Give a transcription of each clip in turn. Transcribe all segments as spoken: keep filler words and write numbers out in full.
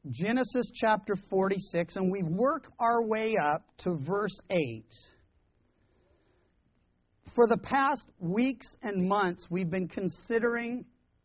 Genesis chapter forty-six, and we work our way up to verse eight. For the past weeks and months, we've been considering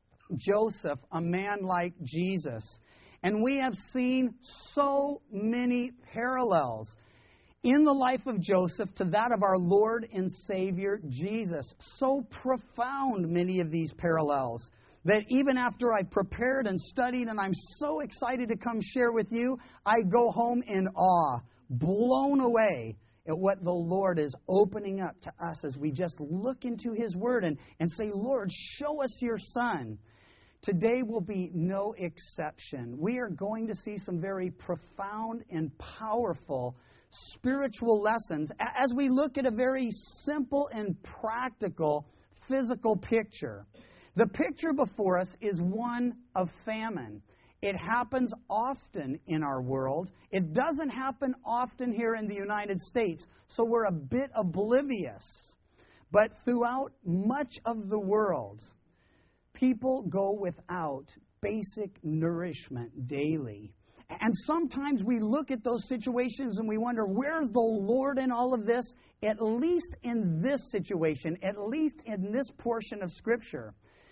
Joseph, a man like Jesus. And we have seen so many parallels in the life of Joseph to that of our Lord and Savior Jesus. So profound, many of these parallels, that even after I prepared and studied and I'm so excited to come share with you, I go home in awe, blown away at what the Lord is opening up to us as we just look into His Word and, and say, Lord, show us your Son. Today will be no exception. We are going to see some very profound and powerful spiritual lessons as we look at a very simple and practical physical picture. The picture before us is one of famine. It happens often in our world. It doesn't happen often here in the United States, so we're a bit oblivious. But throughout much of the world, people go without basic nourishment daily. And sometimes we look at those situations and we wonder, where's the Lord in all of this? At least in this situation, at least in this portion of Scripture,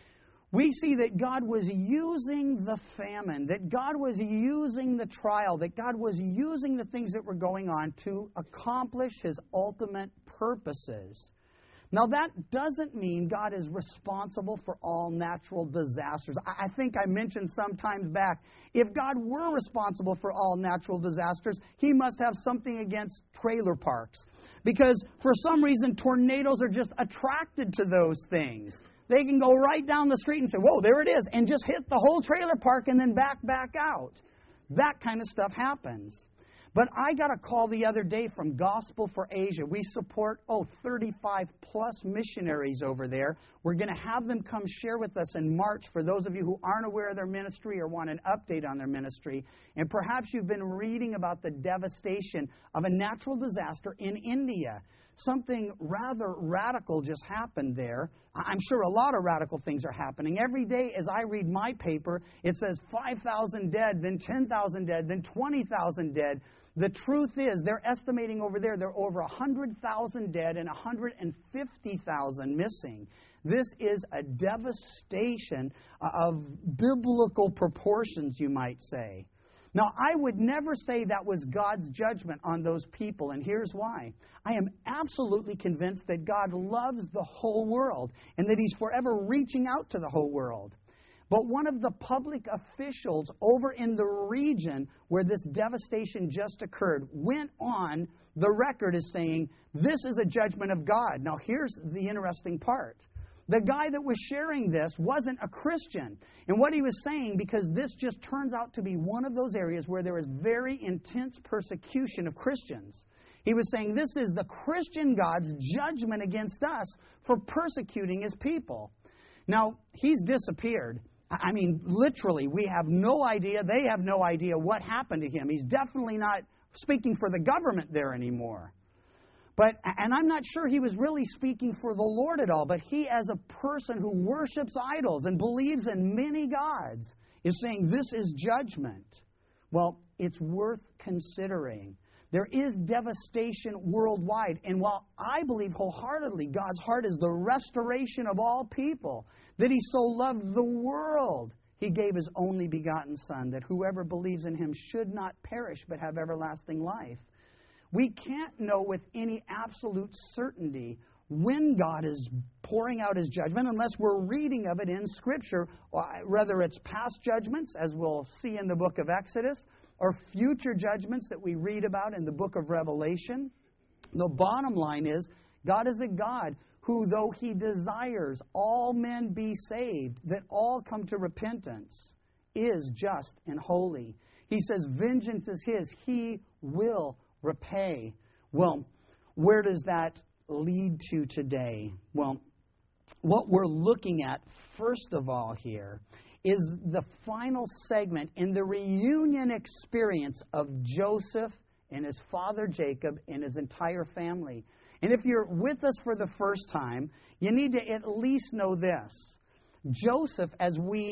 we see that God was using the famine, that God was using the trial, that God was using the things that were going on to accomplish His ultimate purposes. Now, that doesn't mean God is responsible for all natural disasters. I think I mentioned some times back, if God were responsible for all natural disasters, He must have something against trailer parks. Because for some reason, tornadoes are just attracted to those things. They can go right down the street and say, whoa, there it is, and just hit the whole trailer park and then back, back out. That kind of stuff happens. But I got a call the other day from Gospel for Asia. We support, oh, thirty-five plus missionaries over there. We're going to have them come share with us in March for those of you who aren't aware of their ministry or want an update on their ministry. And perhaps you've been reading about the devastation of a natural disaster in India. Something rather radical just happened there. I'm sure a lot of radical things are happening. Every day as I read my paper, it says five thousand dead, then ten thousand dead, then twenty thousand dead. The truth is, they're estimating over there, there are over one hundred thousand dead and one hundred fifty thousand missing. This is a devastation of biblical proportions, you might say. Now, I would never say that was God's judgment on those people, and here's why. I am absolutely convinced that God loves the whole world and that He's forever reaching out to the whole world. But one of the public officials over in the region where this devastation just occurred went on the record as saying, this is a judgment of God. Now, here's the interesting part. The guy that was sharing this wasn't a Christian. And what he was saying, because this just turns out to be one of those areas where there is very intense persecution of Christians. He was saying this is the Christian God's judgment against us for persecuting His people. Now, he's disappeared. I mean, literally, we have no idea. They have no idea what happened to him. He's definitely not speaking for the government there anymore. But, and I'm not sure he was really speaking for the Lord at all, but he, as a person who worships idols and believes in many gods, is saying this is judgment. Well, it's worth considering. There is devastation worldwide, and while I believe wholeheartedly God's heart is the restoration of all people, that He so loved the world, He gave His only begotten Son, that whoever believes in Him should not perish but have everlasting life. We can't know with any absolute certainty when God is pouring out His judgment unless we're reading of it in Scripture, whether it's past judgments, as we'll see in the book of Exodus, or future judgments that we read about in the book of Revelation. The bottom line is, God is a God who, though He desires all men be saved, that all come to repentance, is just and holy. He says, vengeance is His. He will repay. Well, where does that lead to today? Well, what we're looking at, first of all here, is the final segment in the reunion experience of Joseph and his father Jacob and his entire family. And if you're with us for the first time, you need to at least know this. Joseph, as we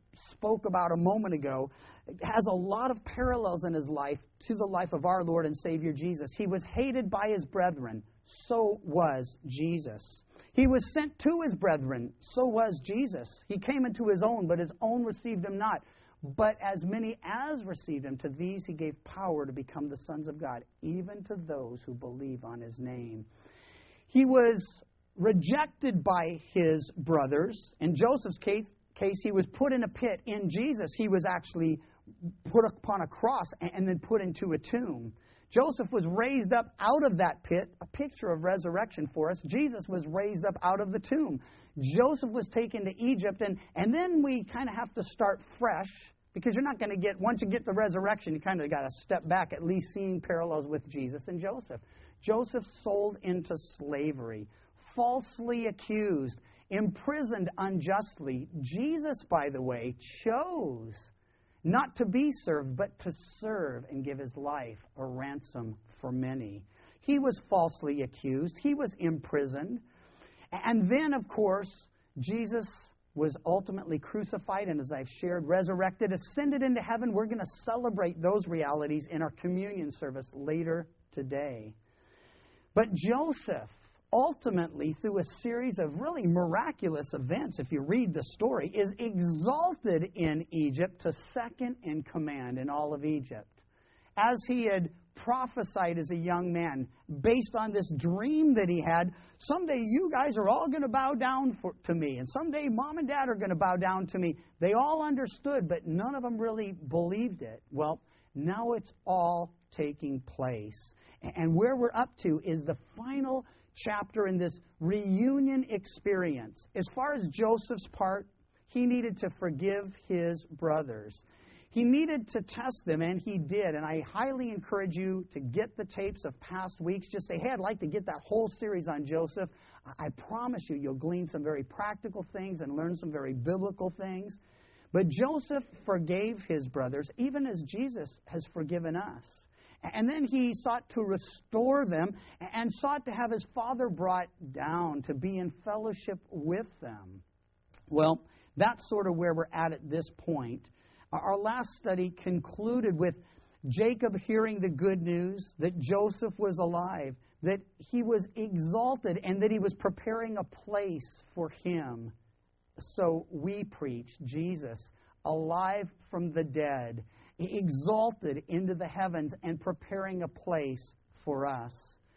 spoke about a moment ago has a lot of parallels in his life to the life of our Lord and Savior Jesus. He was hated by his brethren. So was Jesus. He was sent to his brethren. So was Jesus. He came into his own, but his own received him not. But as many as received him, to these he gave power to become the sons of God, even to those who believe on his name. He was rejected by his brothers. In Joseph's case, case, he was put in a pit. In Jesus, he was actually put upon a cross and then put into a tomb. Joseph was raised up out of that pit, a picture of resurrection for us. Jesus was raised up out of the tomb. Joseph was taken to Egypt, and, and then we kind of have to start fresh, because you're not going to get, once you get the resurrection, you kind of got to step back, at least seeing parallels with Jesus and Joseph. Joseph sold into slavery, falsely accused, imprisoned unjustly. Jesus, by the way, chose not to be served, but to serve and give his life a ransom for many. He was falsely accused. He was imprisoned. And then, of course, Jesus was ultimately crucified and, as I've shared, resurrected, ascended into heaven. We're going to celebrate those realities in our communion service later today. But Joseph, ultimately, through a series of really miraculous events, if you read the story, is exalted in Egypt to second in command in all of Egypt. As he had prophesied as a young man, based on this dream that he had, someday you guys are all going to bow down for, to me, and someday mom and dad are going to bow down to me. They all understood, but none of them really believed it. Well, now it's all taking place. And where we're up to is the final chapter in this reunion experience. As far as Joseph's part, he needed to forgive his brothers. He needed to test them, and he did. And I highly encourage you to get the tapes of past weeks. Just say, hey, I'd like to get that whole series on Joseph. I promise you, you'll glean some very practical things and learn some very biblical things. But Joseph forgave his brothers, even as Jesus has forgiven us. And then he sought to restore them and sought to have his father brought down to be in fellowship with them. Well, that's sort of where we're at at this point. Our last study concluded with Jacob hearing the good news that Joseph was alive, that he was exalted, and that he was preparing a place for him. So we preach Jesus, alive from the dead, exalted into the heavens, and preparing a place for us.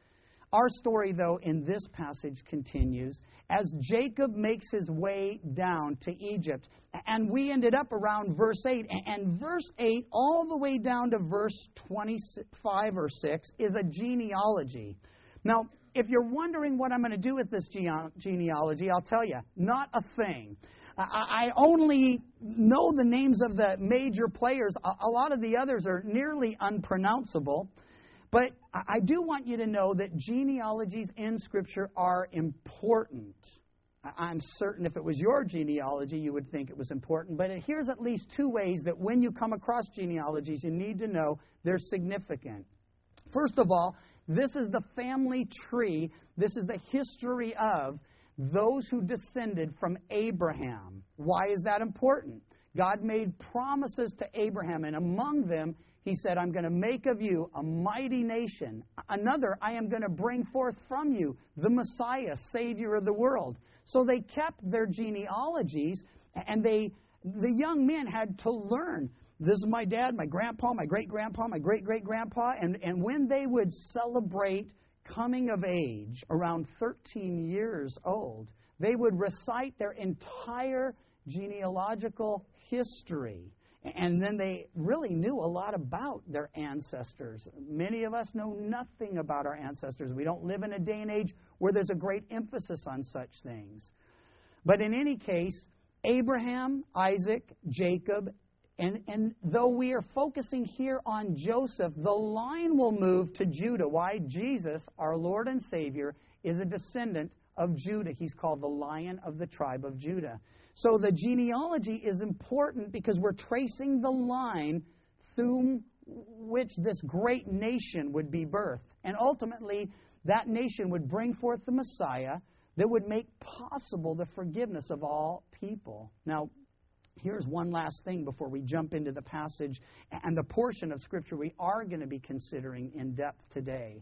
Our story, though, in this passage continues as Jacob makes his way down to Egypt. And we ended up around verse eight. And verse eight, all the way down to verse twenty-five or six, is a genealogy. Now, if you're wondering what I'm going to do with this gene- genealogy, I'll tell you, not a thing. I only know the names of the major players. A lot of the others are nearly unpronounceable. But I do want you to know that genealogies in Scripture are important. I'm certain if it was your genealogy, you would think it was important. But here's at least two ways that when you come across genealogies, you need to know they're significant. First of all, this is the family tree. This is the history of those who descended from Abraham. Why is that important? God made promises to Abraham, and among them, He said, I'm going to make of you a mighty nation. Another, I am going to bring forth from you the Messiah, Savior of the world. So they kept their genealogies, and they, the young men had to learn. This is my dad, my grandpa, my great-grandpa, my great-great-grandpa. And, and when they would celebrate coming of age, around thirteen years old, they would recite their entire genealogical history. And then they really knew a lot about their ancestors. Many of us know nothing about our ancestors. We don't live in a day and age where there's a great emphasis on such things. But in any case, Abraham, Isaac, Jacob, and, and though we are focusing here on Joseph, the line will move to Judah. Why? Jesus, our Lord and Savior, is a descendant of Judah. He's called the Lion of the tribe of Judah. So the genealogy is important because we're tracing the line through which this great nation would be birthed. And ultimately, that nation would bring forth the Messiah that would make possible the forgiveness of all people. Now, here's one last thing before we jump into the passage and the portion of Scripture we are going to be considering in depth today.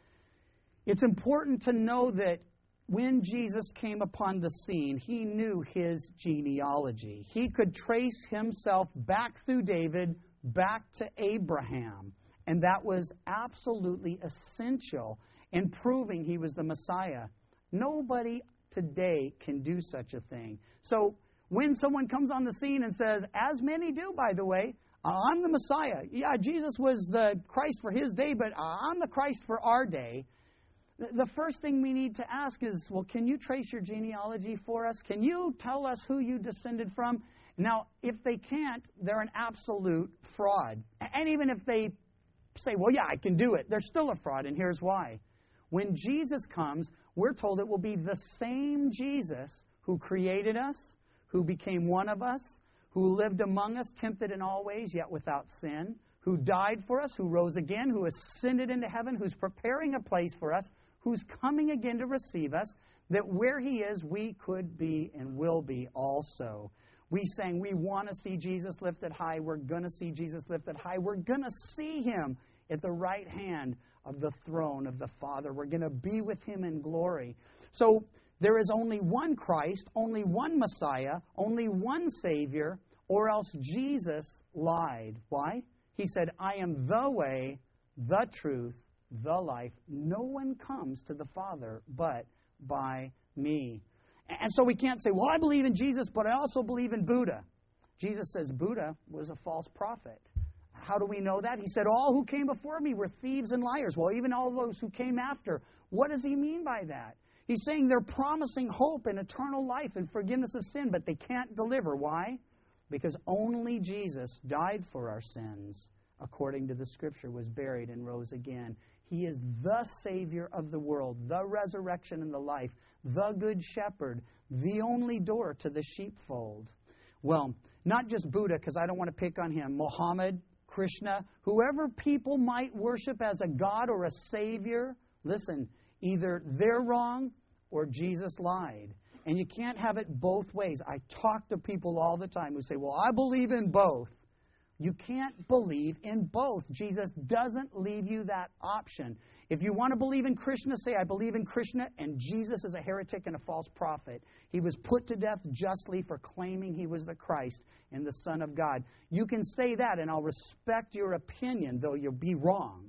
It's important to know that when Jesus came upon the scene, he knew his genealogy. He could trace himself back through David, back to Abraham. And that was absolutely essential in proving he was the Messiah. Nobody today can do such a thing. So when someone comes on the scene and says, as many do, by the way, I'm the Messiah. Yeah, Jesus was the Christ for his day, but I'm the Christ for our day. The first thing we need to ask is, well, can you trace your genealogy for us? Can you tell us who you descended from? Now, if they can't, they're an absolute fraud. And even if they say, well, yeah, I can do it, they're still a fraud, and here's why. When Jesus comes, we're told it will be the same Jesus who created us, who became one of us, who lived among us, tempted in all ways, yet without sin, who died for us, who rose again, who ascended into heaven, who's preparing a place for us, who's coming again to receive us, that where he is, we could be and will be also. We sang, we want to see Jesus lifted high. We're going to see Jesus lifted high. We're going to see him at the right hand of the throne of the Father. We're going to be with him in glory. So there is only one Christ, only one Messiah, only one Savior, or else Jesus lied. Why? He said, I am the way, the truth, the life. No one comes to the Father but by me. And so we can't say, well, I believe in Jesus, but I also believe in Buddha. Jesus says Buddha was a false prophet. How do we know that? He said, all who came before me were thieves and liars. Well, even all those who came after. What does he mean by that? He's saying they're promising hope and eternal life and forgiveness of sin, but they can't deliver. Why? Because only Jesus died for our sins, according to the Scripture, was buried and rose again. He is the Savior of the world, the resurrection and the life, the Good Shepherd, the only door to the sheepfold. Well, not just Buddha, because I don't want to pick on him. Muhammad, Krishna, whoever people might worship as a God or a Savior, listen, either they're wrong or Jesus lied. And you can't have it both ways. I talk to people all the time who say, well, I believe in both. You can't believe in both. Jesus doesn't leave you that option. If you want to believe in Krishna, say, I believe in Krishna, and Jesus is a heretic and a false prophet. He was put to death justly for claiming he was the Christ and the Son of God. You can say that, and I'll respect your opinion, though you'll be wrong.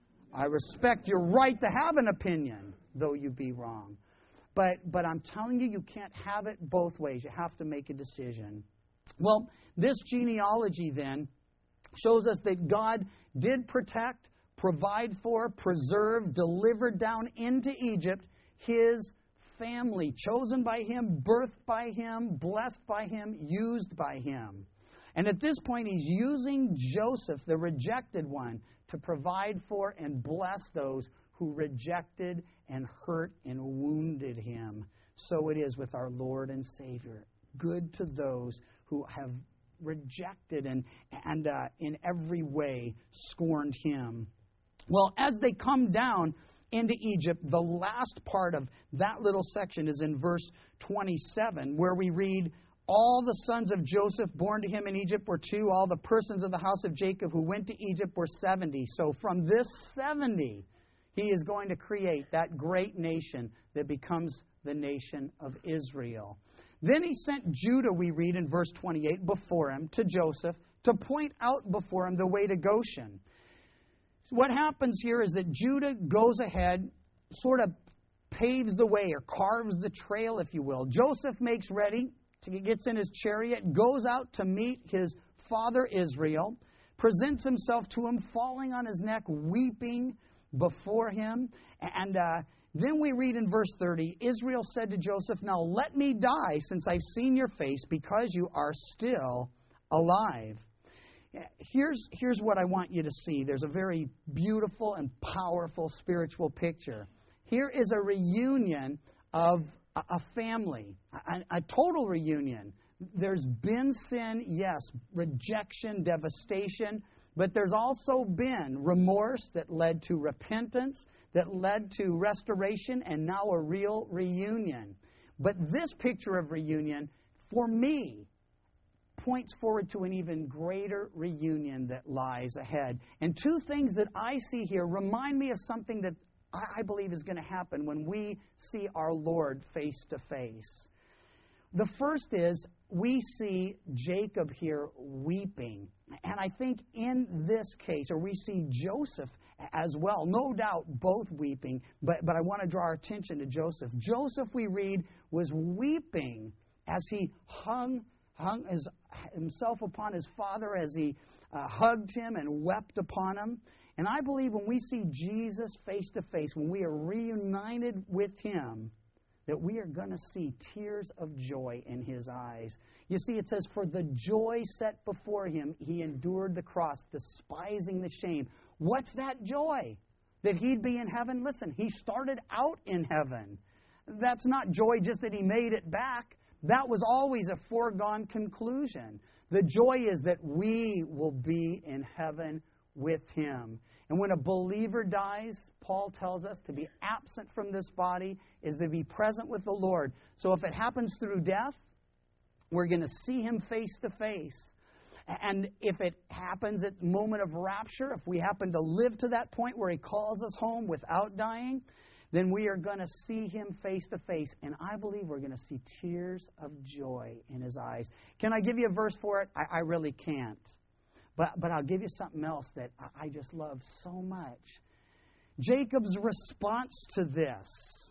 I respect your right to have an opinion, though you be wrong. But, but I'm telling you, you can't have it both ways. You have to make a decision. Well, this genealogy then shows us that God did protect, provide for, preserve, deliver down into Egypt his family, chosen by him, birthed by him, blessed by him, used by him. And at this point, he's using Joseph, the rejected one, to provide for and bless those who rejected and hurt and wounded him. So it is with our Lord and Savior. Good to those who have rejected and, and uh, in every way scorned him. Well, as they come down into Egypt, the last part of that little section is in verse twenty-seven, where we read, all the sons of Joseph born to him in Egypt were two. All the persons of the house of Jacob who went to Egypt were seventy. So from this seventy, he is going to create that great nation that becomes the nation of Israel. Then he sent Judah, we read in verse twenty-eight, before him to Joseph to point out before him the way to Goshen. So what happens here is that Judah goes ahead, sort of paves the way or carves the trail, if you will. Joseph makes ready, he gets in his chariot, goes out to meet his father Israel, presents himself to him, falling on his neck, weeping before him. And uh, then we read in verse thirty, Israel said to Joseph, now let me die since I've seen your face because you are still alive. Here's, here's what I want you to see. There's a very beautiful and powerful spiritual picture. Here is a reunion of a, a family, a, a total reunion. There's been sin, yes, rejection, devastation, but there's also been remorse that led to repentance, that led to restoration, and now a real reunion. But this picture of reunion, for me, points forward to an even greater reunion that lies ahead. And two things that I see here remind me of something that I believe is going to happen when we see our Lord face to face. The first is we see Jacob here weeping. And I think in this case, or we see Joseph as well, no doubt both weeping, but, but I want to draw our attention to Joseph. Joseph, we read, was weeping as he hung, hung his, himself upon his father, as he uh, hugged him and wept upon him. And I believe when we see Jesus face to face, when we are reunited with him, that we are going to see tears of joy in his eyes. You see, it says, for the joy set before him, he endured the cross, despising the shame. What's that joy? That he'd be in heaven? Listen, he started out in heaven. That's not joy just that he made it back. That was always a foregone conclusion. The joy is that we will be in heaven with him. And when a believer dies, Paul tells us to be absent from this body is to be present with the Lord. So if it happens through death, we're going to see him face to face. And if it happens at the moment of rapture, if we happen to live to that point where he calls us home without dying, then we are going to see him face to face. And I believe we're going to see tears of joy in his eyes. Can I give you a verse for it? I, I really can't. But, but I'll give you something else that I just love so much. Jacob's response to this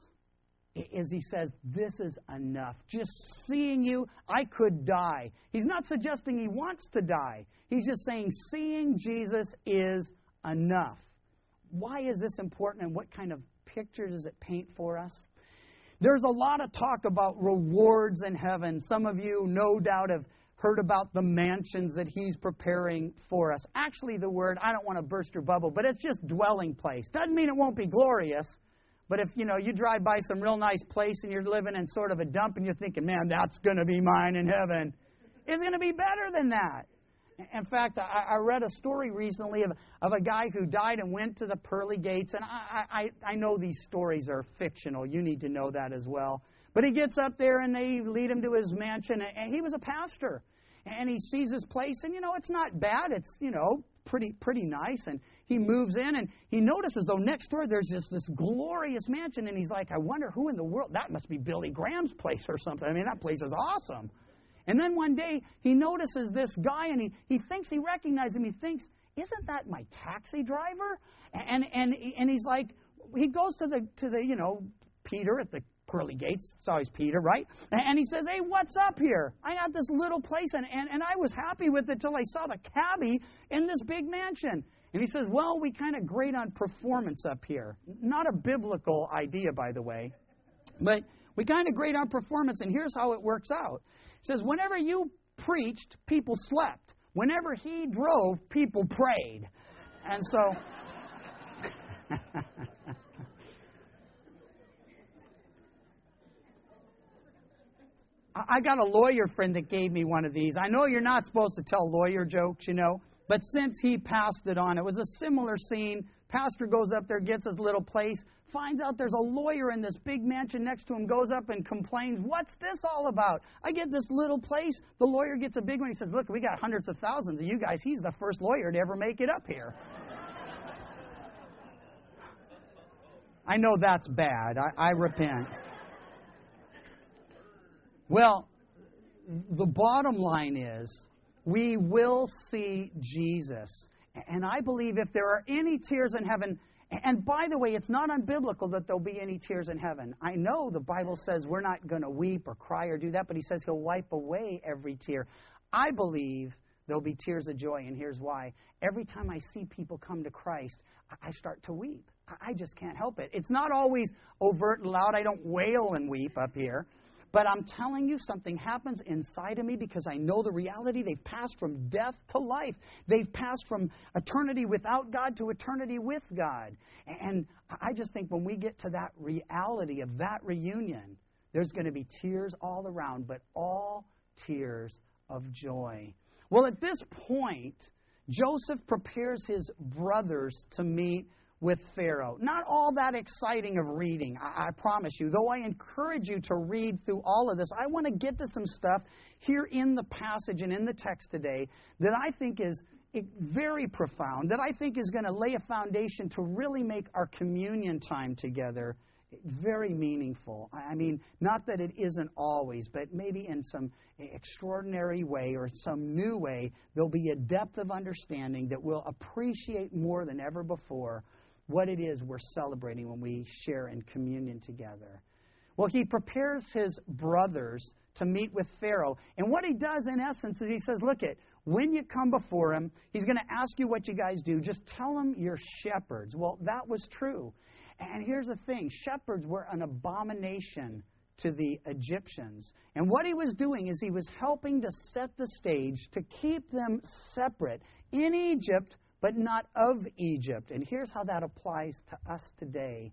is he says, this is enough. Just seeing you, I could die. He's not suggesting he wants to die. He's just saying seeing Jesus is enough. Why is this important, and what kind of picture does it paint for us? There's a lot of talk about rewards in heaven. Some of you no doubt have heard about the mansions that he's preparing for us. Actually, the word, I don't want to burst your bubble, but it's just dwelling place. Doesn't mean it won't be glorious. But if, you know, you drive by some real nice place and you're living in sort of a dump and you're thinking, man, that's going to be mine in heaven, it's going to be better than that. In fact, I, I read a story recently of, of a guy who died and went to the pearly gates. And I, I, I know these stories are fictional. You need to know that as well. But he gets up there and they lead him to his mansion. And he was a pastor. And he sees his place, and, you know, it's not bad. It's, you know, pretty pretty nice. And he moves in, and he notices, though, next door there's just this glorious mansion. And he's like, I wonder who in the world, that must be Billy Graham's place or something. I mean, that place is awesome. And then one day he notices this guy, and he, he thinks he recognizes him. He thinks, isn't that my taxi driver? And and and he's like, he goes to the to the, you know, Peter at the pearly gates. It's always Peter, right? And he says, hey, what's up here? I got this little place, and, and, and I was happy with it till I saw the cabbie in this big mansion. And he says, well, we kind of grade on performance up here. Not a biblical idea, by the way. But we kind of grade on performance, and here's how it works out. He says, whenever you preached, people slept. Whenever he drove, people prayed. And so... I got a lawyer friend that gave me one of these. I know you're not supposed to tell lawyer jokes, you know, but since he passed it on, it was a similar scene. Pastor goes up there, gets his little place, finds out there's a lawyer in this big mansion next to him, goes up and complains, what's this all about? I get this little place. The lawyer gets a big one. He says, look, we got hundreds of thousands of you guys. He's the first lawyer to ever make it up here. I know that's bad. I, I repent. Well, the bottom line is we will see Jesus. And I believe if there are any tears in heaven, and by the way, it's not unbiblical that there'll be any tears in heaven. I know the Bible says we're not going to weep or cry or do that, but he says he'll wipe away every tear. I believe there'll be tears of joy, and here's why. Every time I see people come to Christ, I start to weep. I just can't help it. It's not always overt and loud. I don't wail and weep up here. But I'm telling you, something happens inside of me because I know the reality. They've passed from death to life. They've passed from eternity without God to eternity with God. And I just think when we get to that reality of that reunion, there's going to be tears all around, but all tears of joy. Well, at this point, Joseph prepares his brothers to meet with Pharaoh. Not all that exciting of reading, I, I promise you. Though I encourage you to read through all of this, I want to get to some stuff here in the passage and in the text today that I think is very profound, that I think is going to lay a foundation to really make our communion time together very meaningful. I mean, not that it isn't always, but maybe in some extraordinary way or some new way, there'll be a depth of understanding that we'll appreciate more than ever before what it is we're celebrating when we share in communion together. Well, he prepares his brothers to meet with Pharaoh. And what he does, in essence, is he says, look, it, when you come before him, he's going to ask you what you guys do. Just tell him you're shepherds. Well, that was true. And here's the thing. Shepherds were an abomination to the Egyptians. And what he was doing is he was helping to set the stage to keep them separate in Egypt, but not of Egypt. And here's how that applies to us today.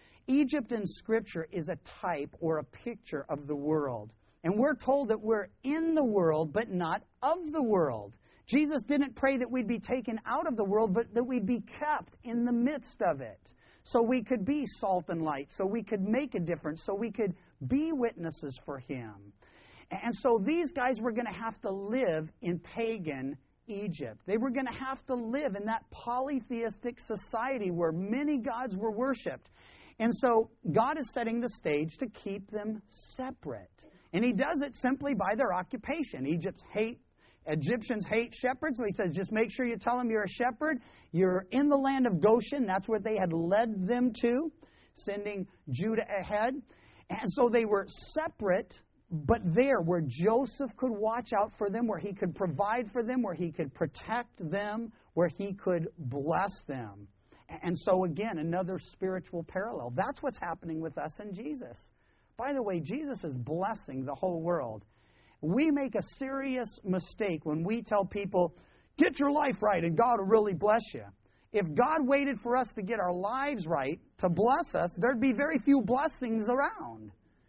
Egypt in Scripture is a type or a picture of the world. And we're told that we're in the world, but not of the world. Jesus didn't pray that we'd be taken out of the world, but that we'd be kept in the midst of it. So we could be salt and light, so we could make a difference, so we could be witnesses for Him. And so these guys were going to have to live in pagan Egypt. They were going to have to live in that polytheistic society where many gods were worshipped. And so God is setting the stage to keep them separate. And He does it simply by their occupation. Egypt's hate Egyptians hate shepherds, so he says, just make sure you tell them you're a shepherd. You're in the land of Goshen. That's where they had led them to, sending Judah ahead. And so they were separate, but there where Joseph could watch out for them, where he could provide for them, where he could protect them, where he could bless them. And so again, another spiritual parallel. That's what's happening with us and Jesus. By the way, Jesus is blessing the whole world. We make a serious mistake when we tell people, get your life right and God will really bless you. If God waited for us to get our lives right to bless us, there'd be very few blessings around.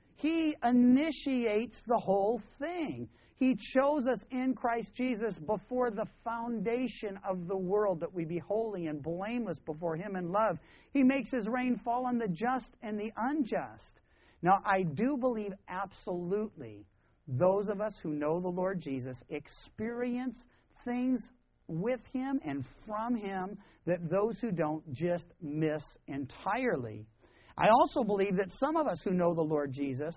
He initiates the whole thing. He chose us in Christ Jesus before the foundation of the world that we be holy and blameless before Him in love. He makes His rain fall on the just and the unjust. Now, I do believe absolutely those of us who know the Lord Jesus experience things with Him and from Him that those who don't just miss entirely. I also believe that some of us who know the Lord Jesus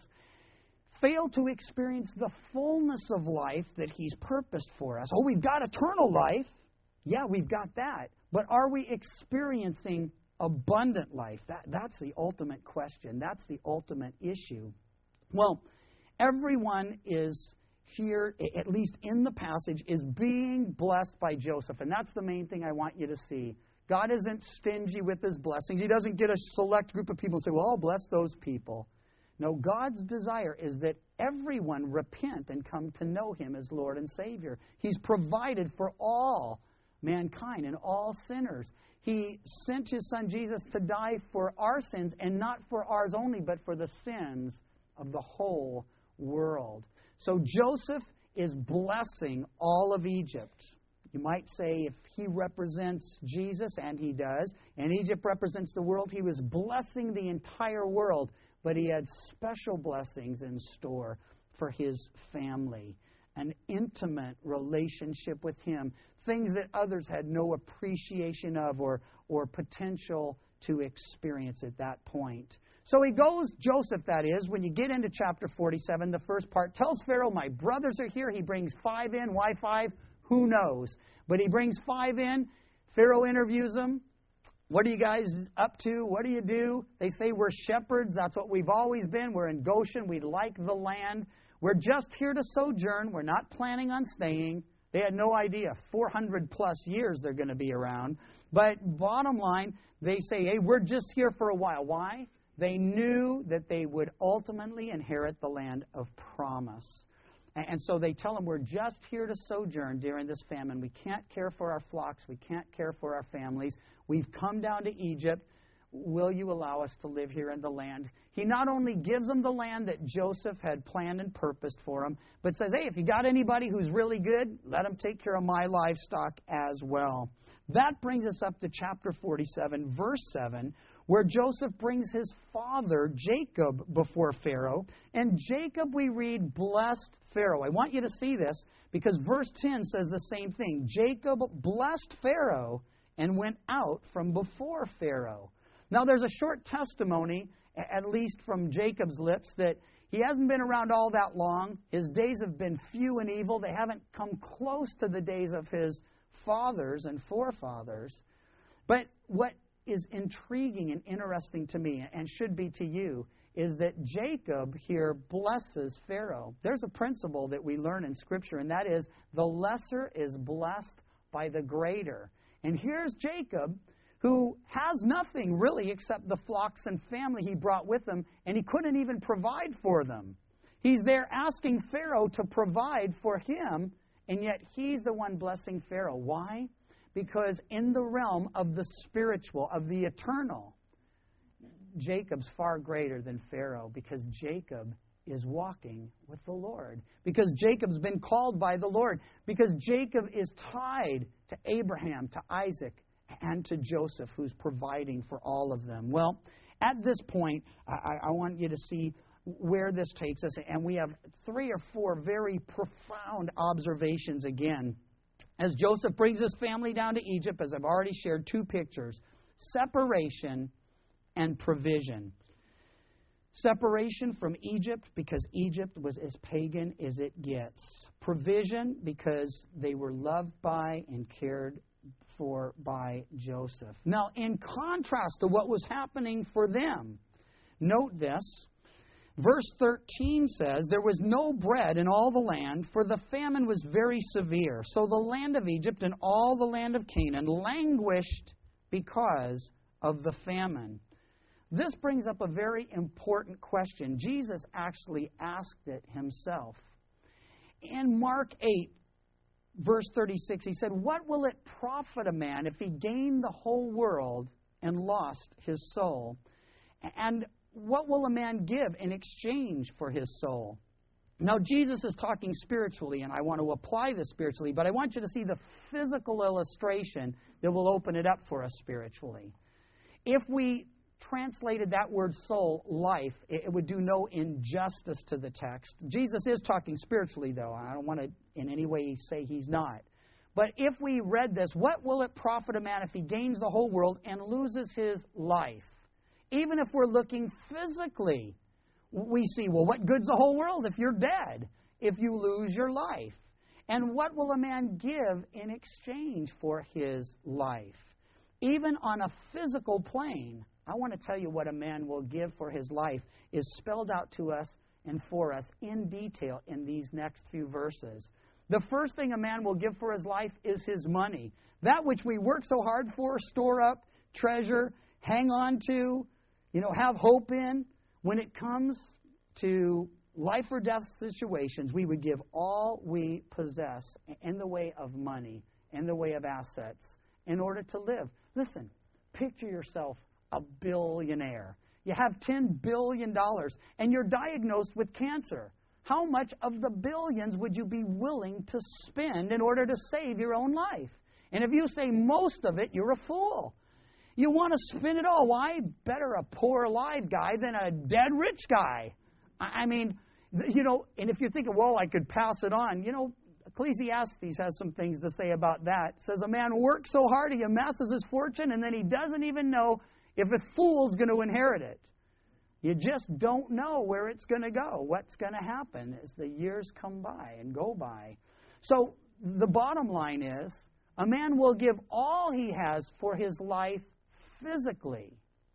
fail to experience the fullness of life that He's purposed for us. Oh, we've got eternal life. Yeah, we've got that. But are we experiencing abundant life? That, that's the ultimate question. That's the ultimate issue. Well, everyone is here, at least in the passage, is being blessed by Joseph. And that's the main thing I want you to see. God isn't stingy with His blessings. He doesn't get a select group of people and say, well, I'll bless those people. No, God's desire is that everyone repent and come to know Him as Lord and Savior. He's provided for all mankind and all sinners. He sent His Son Jesus to die for our sins, and not for ours only, but for the sins of the whole world. So Joseph is blessing all of Egypt. You might say if he represents Jesus, and he does, and Egypt represents the world, he was blessing the entire world, but he had special blessings in store for his family, an intimate relationship with Him, things that others had no appreciation of or, or potential to experience at that point. So he goes, Joseph that is, when you get into chapter forty-seven, the first part tells Pharaoh, my brothers are here. He brings five in. Why five? Who knows? But he brings five in. Pharaoh interviews them. What are you guys up to? What do you do? They say we're shepherds. That's what we've always been. We're in Goshen. We like the land. We're just here to sojourn. We're not planning on staying. They had no idea. four hundred plus years they're going to be around. But bottom line, they say, hey, we're just here for a while. Why? They knew that they would ultimately inherit the land of promise. And so they tell them, we're just here to sojourn during this famine. We can't care for our flocks. We can't care for our families. We've come down to Egypt. Will you allow us to live here in the land? He not only gives them the land that Joseph had planned and purposed for them, but says, hey, if you got anybody who's really good, let them take care of my livestock as well. That brings us up to chapter forty-seven, verse seven, where Joseph brings his father, Jacob, before Pharaoh. And Jacob, we read, blessed Pharaoh. I want you to see this because verse ten says the same thing. Jacob blessed Pharaoh and went out from before Pharaoh. Now, there's a short testimony, at least from Jacob's lips, that he hasn't been around all that long. His days have been few and evil. They haven't come close to the days of his fathers and forefathers. But what is intriguing and interesting to me, and should be to you, is that Jacob here blesses Pharaoh. There's a principle that we learn in Scripture, and that is the lesser is blessed by the greater. And here's Jacob, who has nothing really except the flocks and family he brought with him, and he couldn't even provide for them. He's there asking Pharaoh to provide for him, and yet he's the one blessing Pharaoh. Why? Because in the realm of the spiritual, of the eternal, Jacob's far greater than Pharaoh, because Jacob is walking with the Lord. Because Jacob's been called by the Lord. Because Jacob is tied to Abraham, to Isaac, and to Joseph, who's providing for all of them. Well, at this point, I, I want you to see where this takes us. And we have three or four very profound observations again. As Joseph brings his family down to Egypt, as I've already shared, two pictures: separation and provision. Separation from Egypt, because Egypt was as pagan as it gets. Provision, because they were loved by and cared for by Joseph. Now, in contrast to what was happening for them, note this. Verse thirteen says, there was no bread in all the land, for the famine was very severe. So the land of Egypt and all the land of Canaan languished because of the famine. This brings up a very important question. Jesus actually asked it himself. In Mark eight, verse thirty-six, he said, what will it profit a man if he gained the whole world and lost his soul? And what will a man give in exchange for his soul? Now, Jesus is talking spiritually, and I want to apply this spiritually, but I want you to see the physical illustration that will open it up for us spiritually. If we translated that word soul, life, it would do no injustice to the text. Jesus is talking spiritually, though. I don't want to in any way say he's not. But if we read this, what will it profit a man if he gains the whole world and loses his life? Even if we're looking physically, we see, well, what good's the whole world if you're dead, if you lose your life? And what will a man give in exchange for his life? Even on a physical plane, I want to tell you what a man will give for his life is spelled out to us and for us in detail in these next few verses. The first thing a man will give for his life is his money. That which we work so hard for, store up, treasure, hang on to, you know, have hope in. When it comes to life or death situations, we would give all we possess in the way of money, in the way of assets, in order to live. Listen, picture yourself a billionaire. You have ten billion dollars and you're diagnosed with cancer. How much of the billions would you be willing to spend in order to save your own life? And if you say most of it, you're a fool. You want to spend it all. Why? Better a poor alive guy than a dead rich guy. I mean, you know, and if you're thinking, well, I could pass it on, you know, Ecclesiastes has some things to say about that. It says a man works so hard he amasses his fortune and then he doesn't even know if a fool's going to inherit it. You just don't know where it's going to go, what's going to happen as the years come by and go by. So the bottom line is, a man will give all he has for his life physically.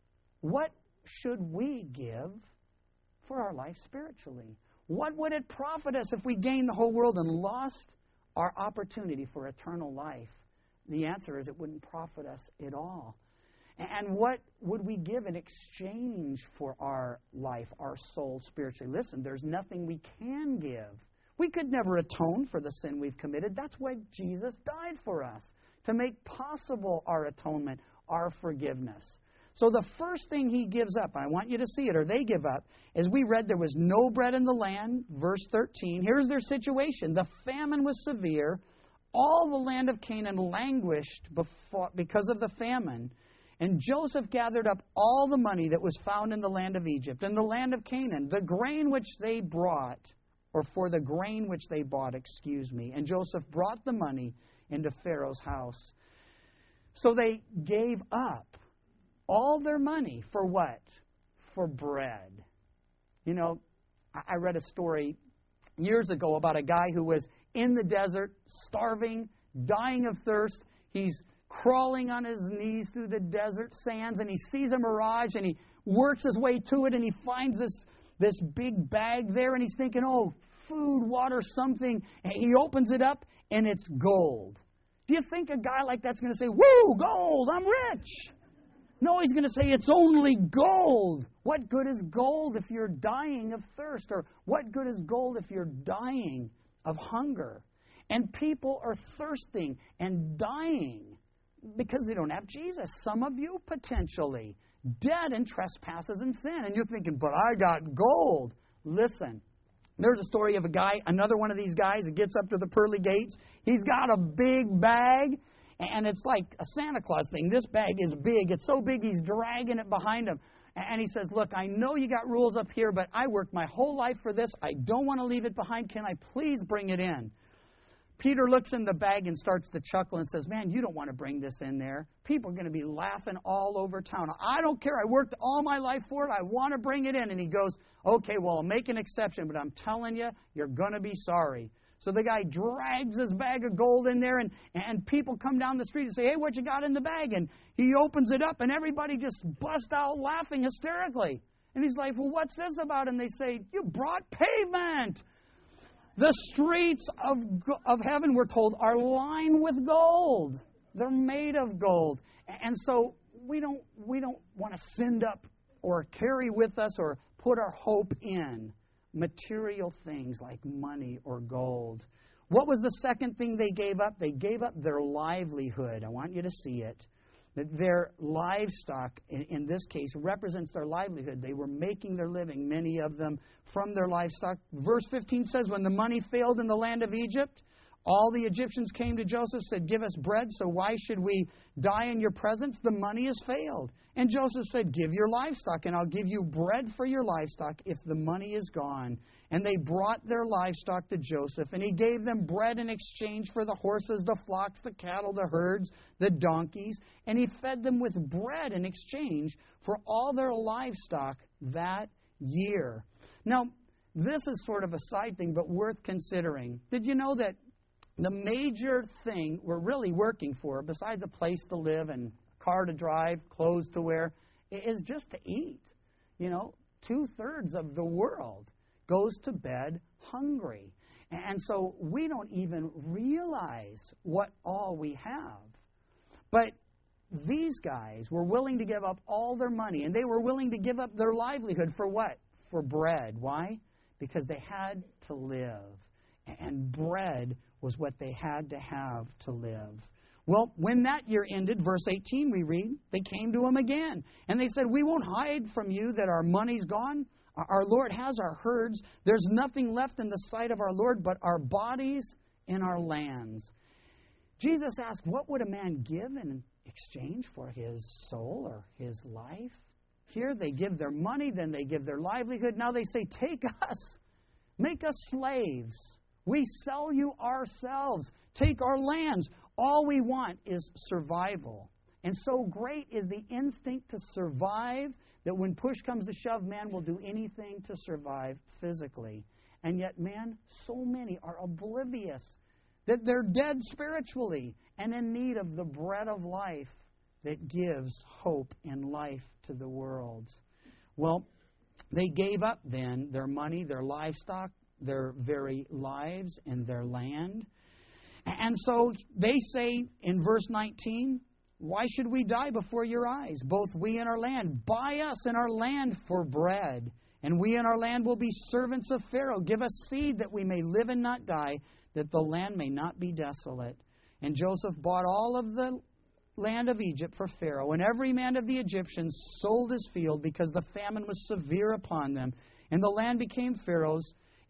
What should we give for our life spiritually? What would it profit us if we gained the whole world and lost our opportunity for eternal life? The answer is it wouldn't profit us at all. And what would we give in exchange for our life, our soul spiritually? Listen, there's nothing we can give. We could never atone for the sin we've committed. That's why Jesus died for us, to make possible our atonement, our forgiveness. So the first thing he gives up, I want you to see it, or they give up, as we read, there was no bread in the land, verse thirteen. Here's their situation. The famine was severe. all the land of Canaan languished before, because of the famine. And Joseph gathered up all the money that was found in the land of Egypt and the land of Canaan, the grain which they brought, or for the grain which they bought, excuse me. And Joseph brought the money into Pharaoh's house. So they gave up all their money for what? For bread. You know, I read a story years ago about a guy who was in the desert, starving, dying of thirst. He's crawling on his knees through the desert sands, and he sees a mirage, and he works his way to it, and he finds this, this big bag there, and he's thinking, oh, food, water, something. And he opens it up, and it's gold. Do you think a guy like that's going to say, woo, gold, I'm rich? No, he's going to say, it's only gold. What good is gold if you're dying of thirst? Or what good is gold if you're dying of hunger? And people are thirsting and dying because they don't have Jesus. Some of you, potentially, dead in trespasses and sin. And you're thinking, but I got gold. Listen, there's a story of a guy, another one of these guys that gets up to the pearly gates. He's got a big bag, and it's like a Santa Claus thing. This bag is big. It's so big he's dragging it behind him. And he says, look, I know you got rules up here, but I worked my whole life for this. I don't want to leave it behind. Can I please bring it in? Peter looks in the bag and starts to chuckle and says, man, you don't want to bring this in there. People are going to be laughing all over town. I don't care. I worked all my life for it. I want to bring it in. And he goes, okay, well, I'll make an exception, but I'm telling you, you're going to be sorry. So the guy drags his bag of gold in there, and, and people come down the street and say, hey, what you got in the bag? And he opens it up, and everybody just busts out laughing hysterically. And he's like, well, what's this about? And they say, you brought pavement. The streets of, of heaven, we're told, are lined with gold. They're made of gold. And so we don't, we don't want to send up or carry with us or put our hope in material things like money or gold. What was the second thing they gave up? They gave up their livelihood. I want you to see it. Their livestock, in, in this case, represents their livelihood. They were making their living, many of them, from their livestock. Verse fifteen says, when the money failed in the land of Egypt, all the Egyptians came to Joseph, said, give us bread, so why should we die in your presence? The money has failed. And Joseph said, give your livestock, and I'll give you bread for your livestock if the money is gone. And they brought their livestock to Joseph, and he gave them bread in exchange for the horses, the flocks, the cattle, the herds, the donkeys. And he fed them with bread in exchange for all their livestock that year. Now, this is sort of a side thing, but worth considering. Did you know that the major thing we're really working for, besides a place to live and a car to drive, clothes to wear, is just to eat? You know, two-thirds of the world goes to bed hungry. And so we don't even realize what all we have. But these guys were willing to give up all their money, and they were willing to give up their livelihood for what? For bread. Why? Because they had to live. And bread was what they had to have to live. Well, when that year ended, verse eighteen, we read, they came to him again. And they said, we won't hide from you that our money's gone. Our Lord has our herds. There's nothing left in the sight of our Lord but our bodies and our lands. Jesus asked, what would a man give in exchange for his soul or his life? Here they give their money, then they give their livelihood. Now they say, take us, make us slaves. We sell you ourselves. Take our lands. All we want is survival. And so great is the instinct to survive that when push comes to shove, man will do anything to survive physically. And yet, man, so many are oblivious that they're dead spiritually and in need of the bread of life that gives hope and life to the world. Well, they gave up then their money, their livestock, their very lives, and their land. And so they say in verse nineteen, why should we die before your eyes, both we and our land? Buy us and our land for bread, and we and our land will be servants of Pharaoh. Give us seed that we may live and not die, that the land may not be desolate. And Joseph bought all of the land of Egypt for Pharaoh, and every man of the Egyptians sold his field because the famine was severe upon them. And the land became Pharaoh's,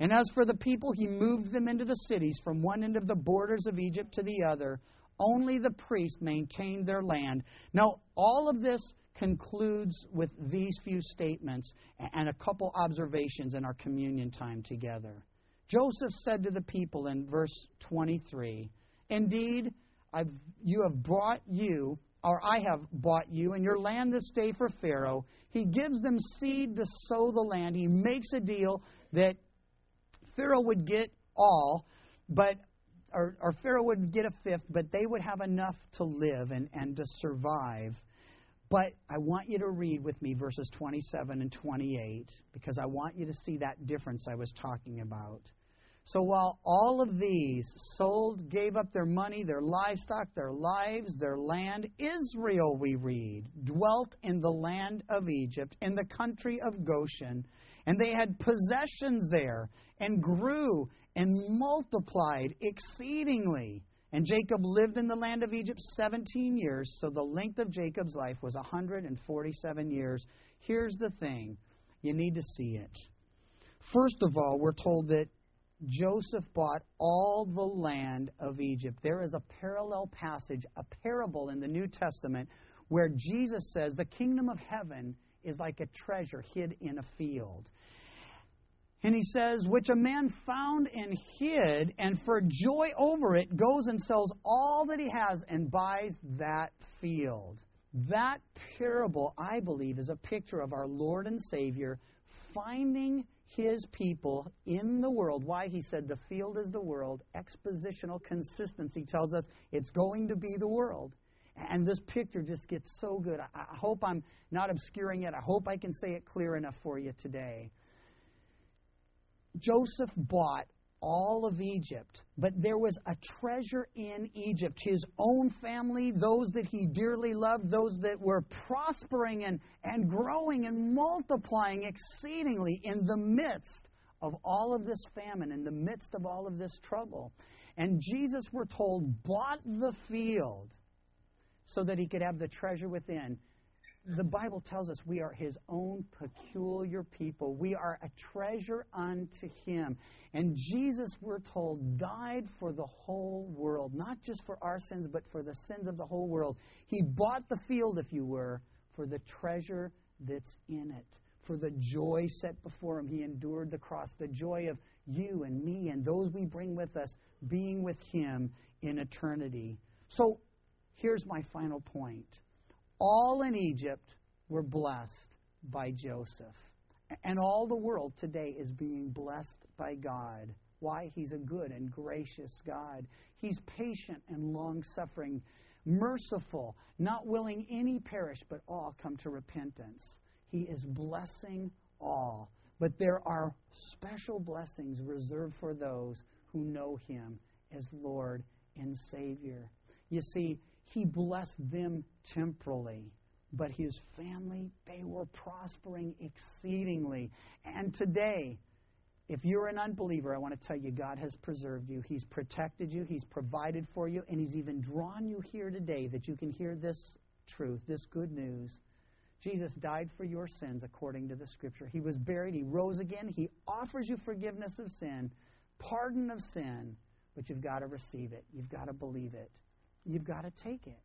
And as for the people, he moved them into the cities from one end of the borders of Egypt to the other. Only the priests maintained their land. Now, all of this concludes with these few statements and a couple observations in our communion time together. Joseph said to the people in verse twenty-three, "Indeed, I've, you have brought you, or I have bought you, and your land this day for Pharaoh." He gives them seed to sow the land. He makes a deal that Pharaoh would get all, but or, or Pharaoh would get a fifth, but they would have enough to live and, and to survive. But I want you to read with me verses twenty-seven and twenty-eight, because I want you to see that difference I was talking about. "So while all of these sold, gave up their money, their livestock, their lives, their land, Israel," we read, "dwelt in the land of Egypt, in the country of Goshen, and they had possessions there, and grew and multiplied exceedingly. And Jacob lived in the land of Egypt seventeen years, so the length of Jacob's life was one hundred forty-seven years. Here's the thing. You need to see it. First of all, we're told that Joseph bought all the land of Egypt. There is a parallel passage, a parable in the New Testament, where Jesus says the kingdom of heaven is like a treasure hid in a field. And he says, which a man found and hid, and for joy over it goes and sells all that he has and buys that field. That parable, I believe, is a picture of our Lord and Savior finding His people in the world. Why? He said the field is the world. Expositional consistency tells us it's going to be the world. And this picture just gets so good. I hope I'm not obscuring it. I hope I can say it clear enough for you today. Joseph bought all of Egypt, but there was a treasure in Egypt. His own family, those that he dearly loved, those that were prospering and, and growing and multiplying exceedingly in the midst of all of this famine, in the midst of all of this trouble. And Jesus, we're told, bought the field so that he could have the treasure within. The Bible tells us we are His own peculiar people. We are a treasure unto Him. And Jesus, we're told, died for the whole world. Not just for our sins, but for the sins of the whole world. He bought the field, if you were, for the treasure that's in it. For the joy set before Him. He endured the cross. The joy of you and me and those we bring with us being with Him in eternity. So, here's my final point. All in Egypt were blessed by Joseph. And all the world today is being blessed by God. Why? He's a good and gracious God. He's patient and long-suffering, merciful, not willing any perish, but all come to repentance. He is blessing all. But there are special blessings reserved for those who know Him as Lord and Savior. You see, He blessed them temporally, but His family, they were prospering exceedingly. And today, if you're an unbeliever, I want to tell you, God has preserved you. He's protected you. He's provided for you. And He's even drawn you here today that you can hear this truth, this good news. Jesus died for your sins according to the Scripture. He was buried. He rose again. He offers you forgiveness of sin, pardon of sin, but you've got to receive it. You've got to believe it. You've got to take it.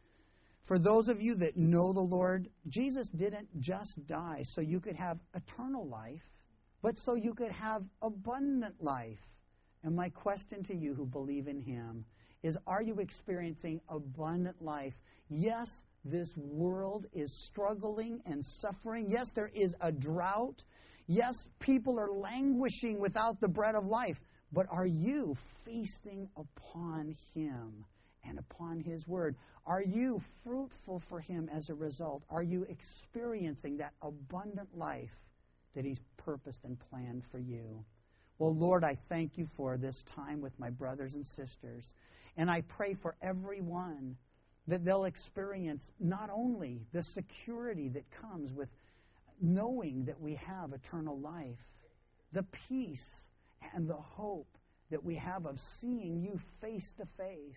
For those of you that know the Lord, Jesus didn't just die so you could have eternal life, but so you could have abundant life. And my question to you who believe in Him is, are you experiencing abundant life? Yes, this world is struggling and suffering. Yes, there is a drought. Yes, people are languishing without the bread of life. But are you feasting upon Him and upon His Word? Are you fruitful for Him as a result? Are you experiencing that abundant life that He's purposed and planned for you? Well, Lord, I thank You for this time with my brothers and sisters. And I pray for everyone that they'll experience not only the security that comes with knowing that we have eternal life, the peace and the hope that we have of seeing You face to face,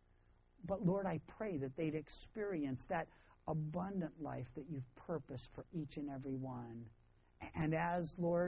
but Lord, I pray that they'd experience that abundant life that You've purposed for each and every one. And as, Lord,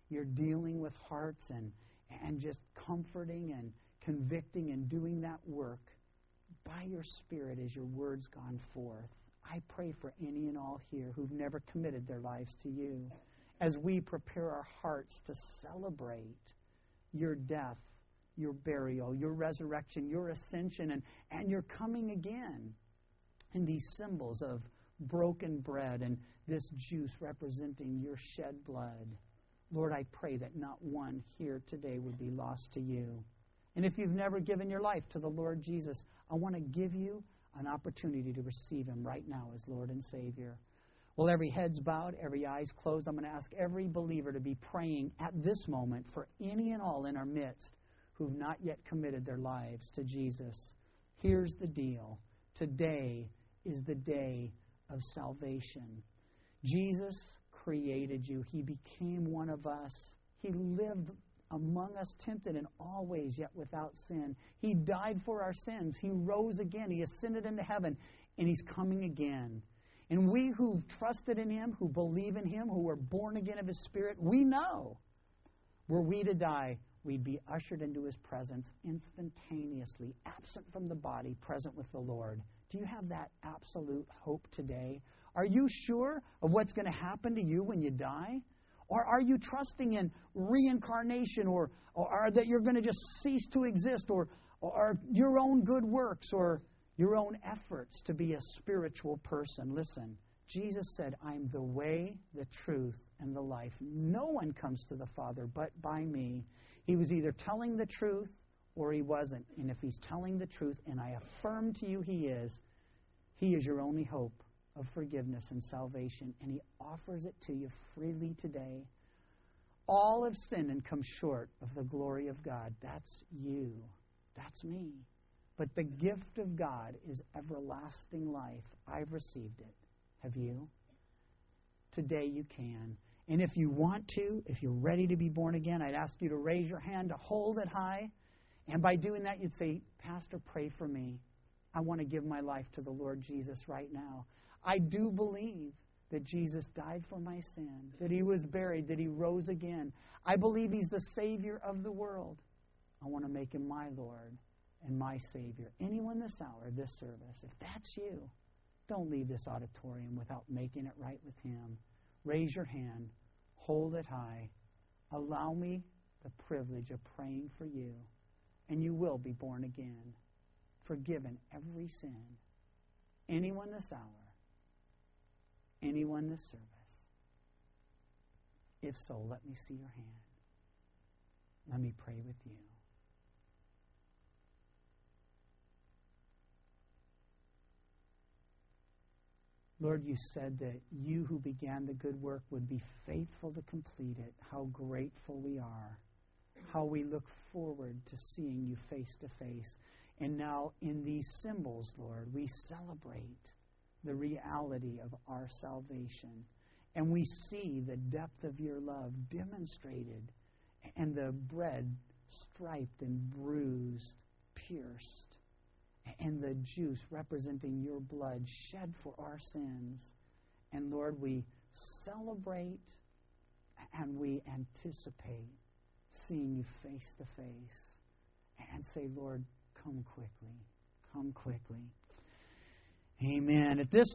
you're dealing with hearts and, and just comforting and convicting and doing that work by your Spirit as your word's gone forth. I pray for any and all here who've never committed their lives to you as we prepare our hearts to celebrate your death, your burial, your resurrection, your ascension, and, and your coming again. And these symbols of broken bread and this juice representing your shed blood. Lord, I pray that not one here today would be lost to you. And if you've never given your life to the Lord Jesus, I want to give you an opportunity to receive Him right now as Lord and Savior. Well, every head's bowed, every eye's closed. I'm going to ask every believer to be praying at this moment for any and all in our midst who've not yet committed their lives to Jesus. Here's the deal. Today is the day of salvation. Jesus created you. He became one of us. He lived among us, tempted in all ways, yet without sin. He died for our sins. He rose again. He ascended into heaven, and He's coming again. And we who've trusted in Him, who believe in Him, who were born again of His Spirit, we know, were we to die, we'd be ushered into His presence instantaneously, absent from the body, present with the Lord. Do you have that absolute hope today? Are you sure of what's going to happen to you when you die? Or are you trusting in reincarnation, or, or that you're going to just cease to exist, or, or your own good works, or your own efforts to be a spiritual person? Listen, Jesus said, I'm the way, the truth, and the life. No one comes to the Father but by me. He was either telling the truth or He wasn't. And if He's telling the truth, and I affirm to you He is, He is your only hope of forgiveness and salvation, and He offers it to you freely today. All have sinned and come short of the glory of God. That's you. That's me. But the gift of God is everlasting life. I've received it. Have you? Today you can. And if you want to, if you're ready to be born again, I'd ask you to raise your hand, to hold it high. And by doing that, you'd say, Pastor, pray for me. I want to give my life to the Lord Jesus right now. I do believe that Jesus died for my sin, that He was buried, that He rose again. I believe He's the Savior of the world. I want to make Him my Lord and my Savior. Anyone this hour, this service, if that's you, don't leave this auditorium without making it right with Him. Raise your hand. Hold it high. Allow me the privilege of praying for you, and you will be born again, forgiven every sin. Anyone this hour? Anyone this service? If so, let me see your hand. Let me pray with you. Lord, you said that you who began the good work would be faithful to complete it. How grateful we are. How we look forward to seeing you face to face. And now in these symbols, Lord, we celebrate the reality of our salvation. And we see the depth of your love demonstrated, and the bread striped and bruised, pierced, and the juice representing your blood shed for our sins. And Lord, we celebrate and we anticipate seeing you face to face, and say, Lord, come quickly, come quickly. Amen. At this